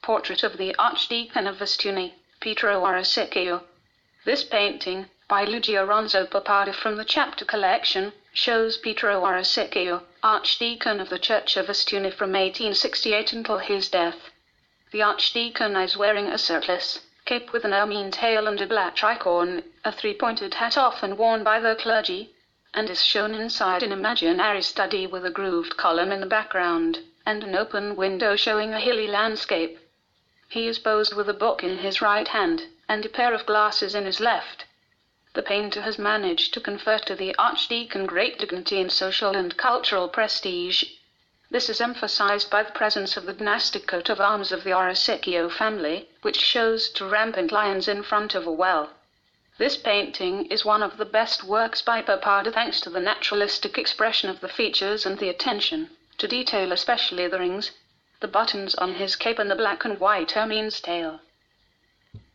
Portrait of the Archdeacon of Vestuni, Pietro Orosicchio. This painting, by Luigi Aronzo Papada from the chapter collection, shows Pietro Orosicchio, Archdeacon of the Church of Vestuni from 1868 until his death. The Archdeacon is wearing a surplice, cape with an ermine tail and a black tricorn, a three-pointed hat often worn by the clergy, and is shown inside an imaginary study with a grooved column in the background, and an open window showing a hilly landscape. He is posed with a book in his right hand, and a pair of glasses in his left. The painter has managed to confer to the Archdeacon great dignity and social and cultural prestige. This is emphasized by the presence of the dynastic coat of arms of the Orosicchio family, which shows two rampant lions in front of a well. This painting is one of the best works by Papada thanks to the naturalistic expression of the features and the attention to detail, especially the rings, the buttons on his cape and the black and white ermine's tail.